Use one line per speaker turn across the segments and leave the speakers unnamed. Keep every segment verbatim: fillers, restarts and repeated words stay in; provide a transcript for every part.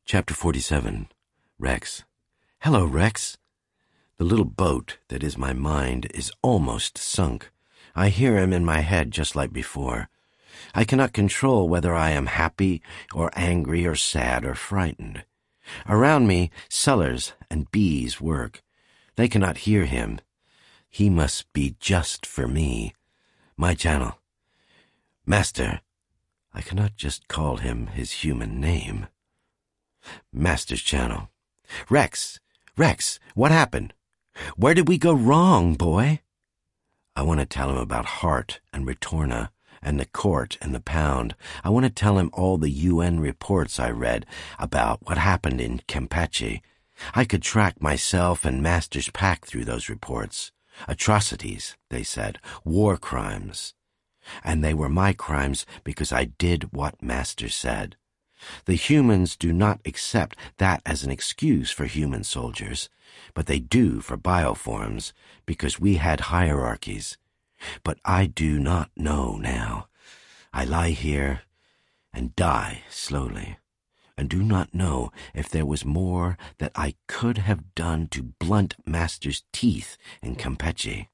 Chapter forty-seven. Rex. Hello, Rex. The little boat that is my mind is almost sunk. I hear him in my head just like before. I cannot control whether I am happy or angry or sad or frightened. Around me, Sellers and bees work. They cannot hear him. He must be just for me. My channel. Master. I cannot just call him his human name. Master's channel. Rex, Rex, what happened? Where did we go wrong, boy? I want to tell him about Hart and Ritorna and the court and the pound. I want to tell him all the U N reports I read about what happened in Campeche. I could track myself and Master's pack through those reports. Atrocities, they said, war crimes. And they were my crimes because I did what Master said. The humans do not accept that as an excuse for human soldiers, but they do for bioforms because we had hierarchies. But I do not know now. I lie here and die slowly, and do not know if there was more that I could have done to blunt Master's teeth in Campeche.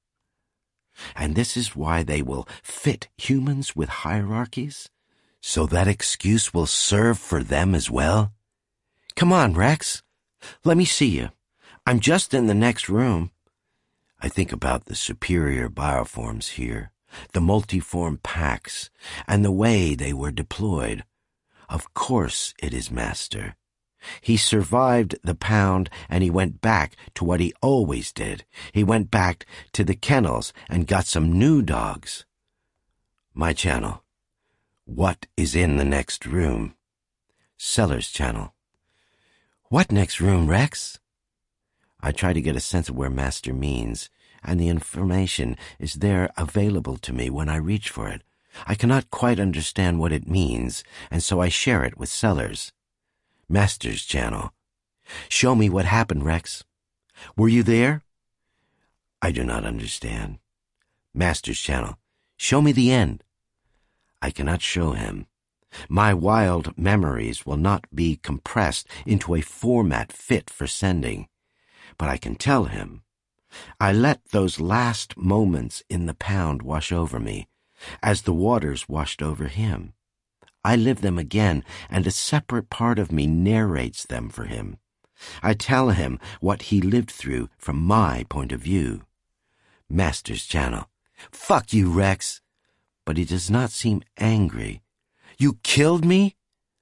And this is why they will fit humans with hierarchies? So that excuse will serve for them as well? Come on, Rex. Let me see you. I'm just in the next room. I think about the superior bioforms here, the multiform packs, and the way they were deployed. Of course it is Master. He survived the pound, and he went back to what he always did. He went back to the kennels and got some new dogs. My channel. What is in the next room? Sellers' channel. What next room, Rex? I try to get a sense of where Master means, and the information is there available to me when I reach for it. I cannot quite understand what it means, and so I share it with Sellers. Master's channel. Show me what happened, Rex. Were you there? I do not understand. Master's channel. Show me the end. I cannot show him. My wild memories will not be compressed into a format fit for sending. But I can tell him. I let those last moments in the pound wash over me, as the waters washed over him. I live them again, and a separate part of me narrates them for him. I tell him what he lived through from my point of view. Master's channel. Fuck you, Rex. But he does not seem angry. You killed me?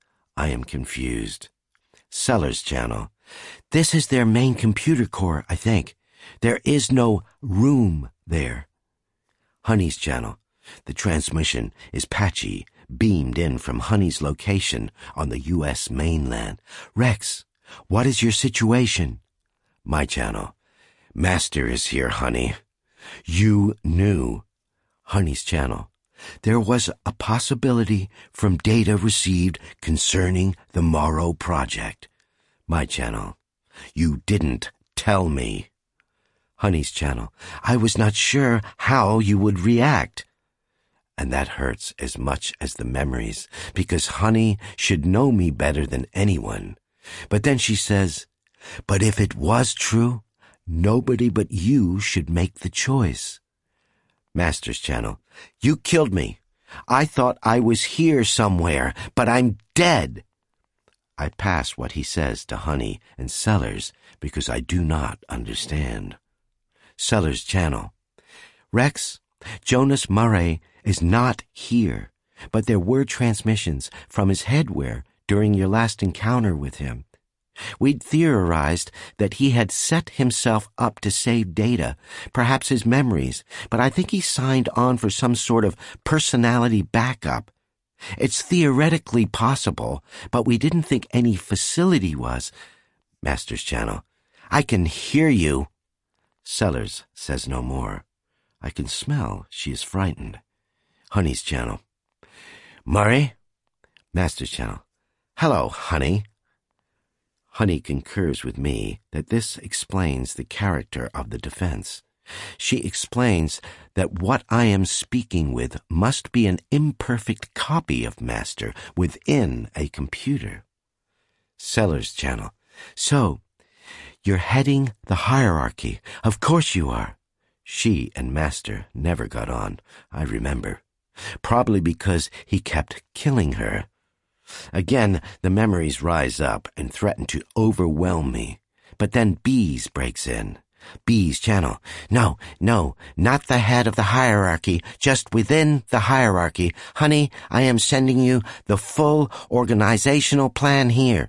I am confused. Sellers' channel. This is their main computer core, I think. There is no room there. Honey's channel. The transmission is patchy, beamed in from Honey's location on the U S mainland. Rex, what is your situation? My channel. Master is here, Honey. You knew. Honey's channel. There was a possibility from data received concerning the Morrow Project. My channel. You didn't tell me. Honey's channel. I was not sure how you would react. And that hurts as much as the memories, because Honey should know me better than anyone. But then she says, but if it was true, nobody but you should make the choice. Master's channel. You killed me. I thought I was here somewhere, but I'm dead. I pass what he says to Honey and Sellers because I do not understand. Sellers' channel. Rex, Jonas Murray is not here, but there were transmissions from his headwear during your last encounter with him. We'd theorized that he had set himself up to save data, perhaps his memories, but I think he signed on for some sort of personality backup. It's theoretically possible, but we didn't think any facility was. Master's channel. I can hear you. Sellers says no more. I can smell she is frightened. Honey's channel. Murray? Master's channel. Hello, Honey. Honey concurs with me that this explains the character of the defense. She explains that what I am speaking with must be an imperfect copy of Master within a computer. Sellers Channel. So, you're heading the hierarchy. Of course you are. She and Master never got on, I remember. Probably because he kept killing her. Again, the memories rise up and threaten to overwhelm me. But then Bees breaks in. Bees Channel. No, no, not the head of the hierarchy, just within the hierarchy. Honey, I am sending you the full organizational plan here.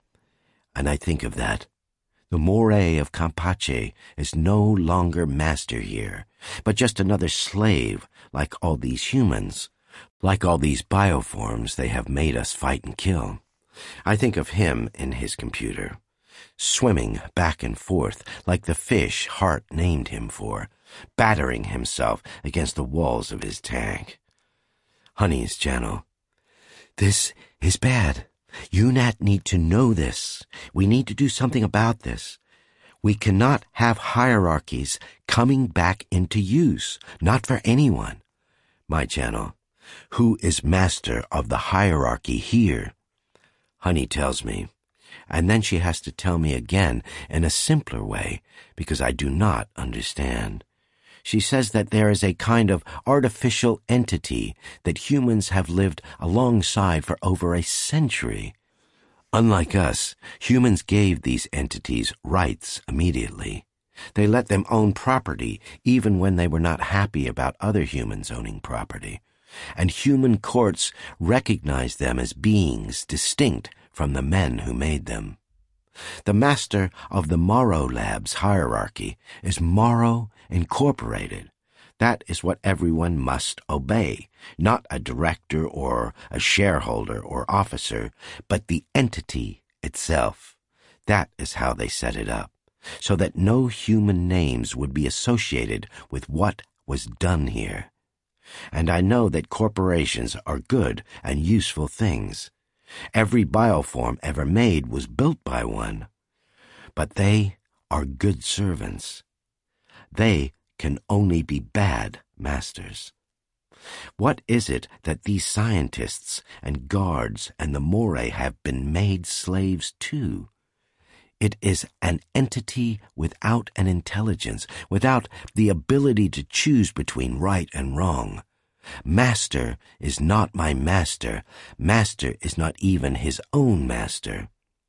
And I think of that. The Moray of Campache is no longer master here, but just another slave like all these humans, like all these bioforms they have made us fight and kill. I think of him in his computer, swimming back and forth like the fish Hart named him for, battering himself against the walls of his tank. Honey's Channel. This is bad. U NAT need to know this. We need to do something about this. We cannot have hierarchies coming back into use, not for anyone. My Channel. Who is master of the hierarchy here? Honey tells me, and then she has to tell me again in a simpler way, because I do not understand. She says that there is a kind of artificial entity that humans have lived alongside for over a century. Unlike us, humans gave these entities rights immediately. They let them own property even when they were not happy about other humans owning property. And human courts recognized them as beings distinct from the men who made them. The master of the Morrow Labs hierarchy is Morrow Incorporated. That is what everyone must obey, not a director or a shareholder or officer, but the entity itself. That is how they set it up, so that no human names would be associated with what was done here. And I know that corporations are good and useful things. Every bioform ever made was built by one. But they are good servants. They can only be bad masters. What is it that these scientists and guards and the Moray have been made slaves to? It is an entity without an intelligence, without the ability to choose between right and wrong. Master is not my master. Master is not even his own master.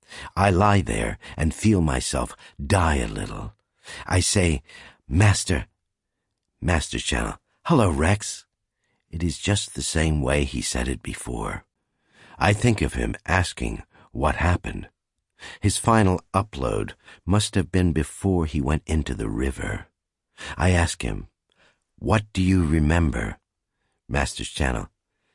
I lie there and feel myself die a little. I say, Master. Master's Channel. Hello, Rex. It is just the same way he said it before. I think of him asking what happened. His final upload must have been before he went into the river. I ask him, what do you remember? Master's Channel.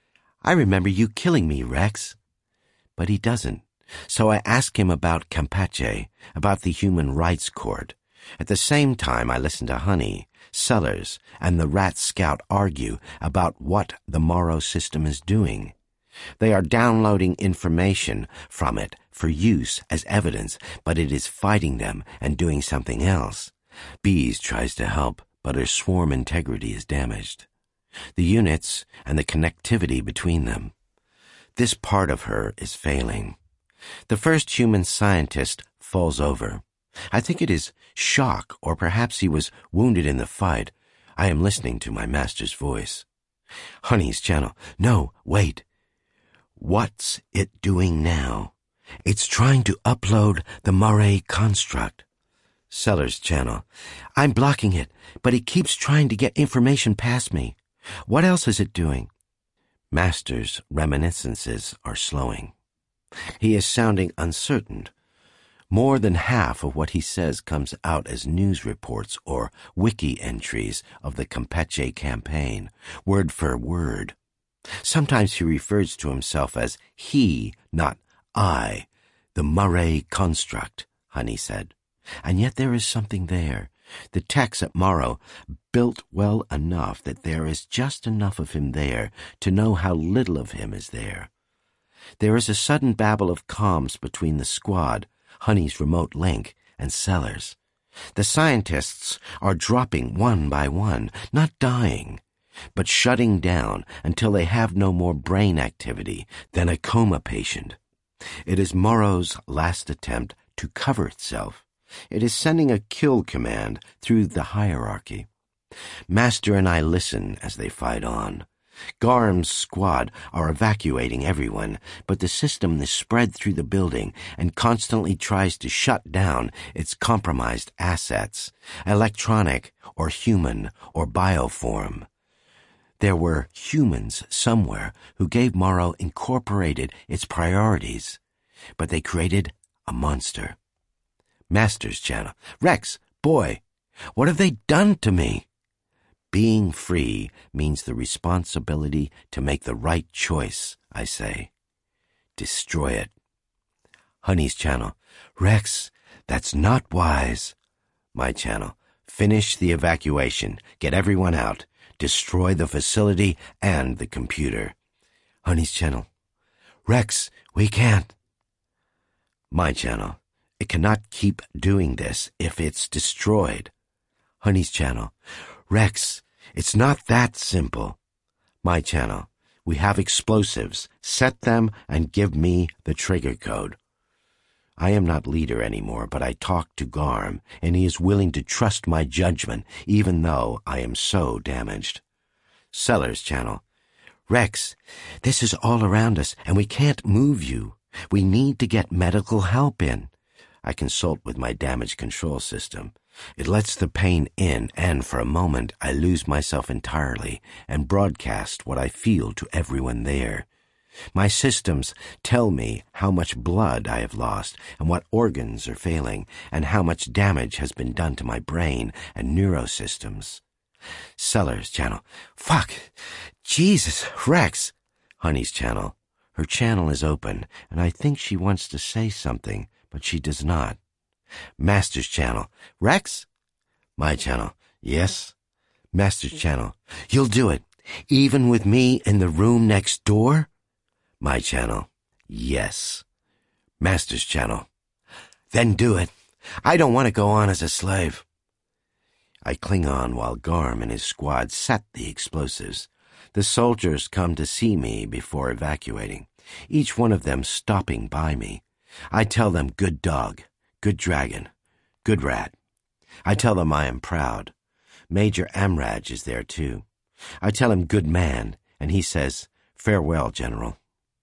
I remember you killing me, Rex. But he doesn't. So I ask him about Campache, about the Human Rights Court. At the same time, I listen to Honey, Sellers, and the Rat Scout argue about what the Morrow system is doing. They are downloading information from it for use as evidence, but it is fighting them and doing something else. Bees tries to help, but her swarm integrity is damaged. The units and the connectivity between them. This part of her is failing. The first human scientist falls over. I think it is shock, or perhaps he was wounded in the fight. I am listening to my master's voice. Honey's Channel. No, wait. What's it doing now? It's trying to upload the Moray construct. Sellers Channel. I'm blocking it, but it keeps trying to get information past me. What else is it doing? Master's reminiscences are slowing. He is sounding uncertain. More than half of what he says comes out as news reports or wiki entries of the Campache campaign, word for word. Sometimes he refers to himself as he, not I, the Moray construct, Honey said. And yet there is something there. The techs at Morrow built well enough that there is just enough of him there to know how little of him is there. There is a sudden babble of comms between the squad, Honey's remote link, and Sellers. The scientists are dropping one by one, not dying, but shutting down until they have no more brain activity than a coma patient. It is Morrow's last attempt to cover itself. It is sending a kill command through the hierarchy. Master and I listen as they fight on. Garm's squad are evacuating everyone, but the system is spread through the building and constantly tries to shut down its compromised assets, electronic or human or bioform. There were humans somewhere who gave Morrow Incorporated its priorities, but they created a monster. Master's channel. Rex, boy, what have they done to me? Being free means the responsibility to make the right choice, I say. Destroy it. Honey's channel. Rex, that's not wise. My channel. Finish the evacuation. Get everyone out. Destroy the facility and the computer. Honey's channel. Rex, we can't. My channel. It cannot keep doing this if it's destroyed. Honey's channel. Rex, it's not that simple. My channel. We have explosives. Set them and give me the trigger code. I am not leader anymore, but I talk to Garm, and he is willing to trust my judgment, even though I am so damaged. Sellers channel. Rex, this is all around us, and we can't move you. We need to get medical help in. I consult with my damage control system. It lets the pain in, and for a moment I lose myself entirely and broadcast what I feel to everyone there. My systems tell me how much blood I have lost and what organs are failing and how much damage has been done to my brain and neurosystems. Sellers channel. Fuck! Jesus, Rex! Honey's channel. Her channel is open, and I think she wants to say something, but she does not. Master's channel. Rex? My channel. Yes? Master's channel. You'll do it, even with me in the room next door? My channel. Yes. Master's channel. Then do it. I don't want to go on as a slave. I cling on while Garm and his squad set the explosives. The soldiers come to see me before evacuating, each one of them stopping by me. I tell them good dog, good dragon, good rat. I tell them I am proud. Major Amraj is there too. I tell him good man, and he says, farewell, General.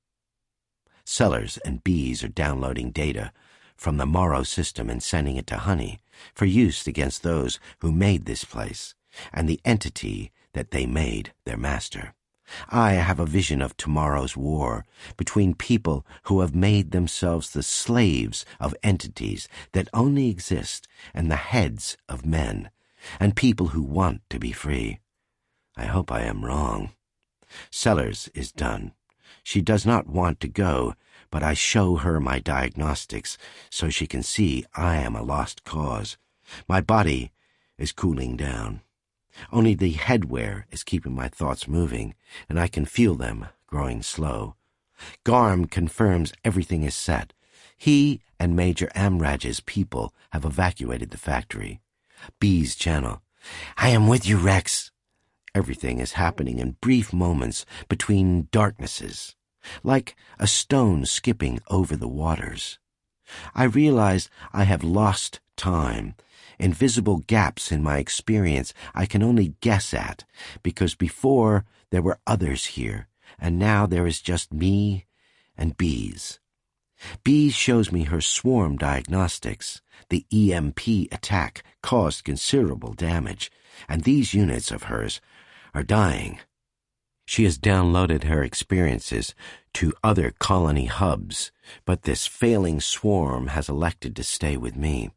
Sellers and Bees are downloading data from the Morrow system and sending it to Honey for use against those who made this place and the entity that they made their master. I have a vision of tomorrow's war between people who have made themselves the slaves of entities that only exist in the heads of men, and people who want to be free. I hope I am wrong. Sellers is done. She does not want to go, but I show her my diagnostics so she can see I am a lost cause. My body is cooling down. Only the headwear is keeping my thoughts moving, and I can feel them growing slow. Garm confirms everything is set. He and Major Amraj's people have evacuated the factory. Bee's channel. I am with you, Rex. Everything is happening in brief moments between darknesses, like a stone skipping over the waters. I realize I have lost time. Invisible gaps in my experience I can only guess at, because before there were others here, and now there is just me and Bees. Bees shows me her swarm diagnostics. The E M P attack caused considerable damage, and these units of hers are dying. She has downloaded her experiences to other colony hubs, but this failing swarm has elected to stay with me.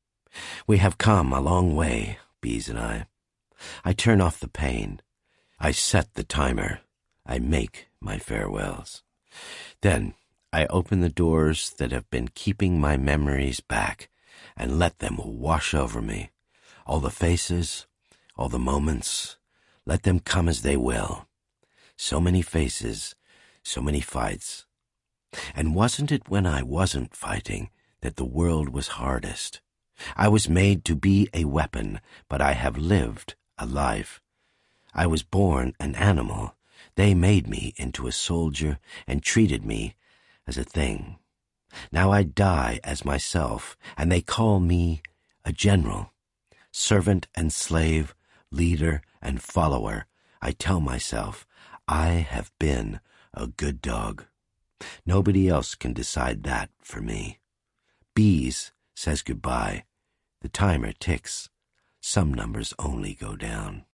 We have come a long way, Bees and I. I turn off the pain. I set the timer. I make my farewells. Then I open the doors that have been keeping my memories back and let them wash over me. All the faces, all the moments, let them come as they will. So many faces, so many fights. And wasn't it when I wasn't fighting that the world was hardest? I was made to be a weapon, but I have lived a life. I was born an animal. They made me into a soldier and treated me as a thing. Now I die as myself, and they call me a general. Servant and slave, leader and follower, I tell myself, I have been a good dog. Nobody else can decide that for me. Bees says goodbye. The timer ticks. Some numbers only go down.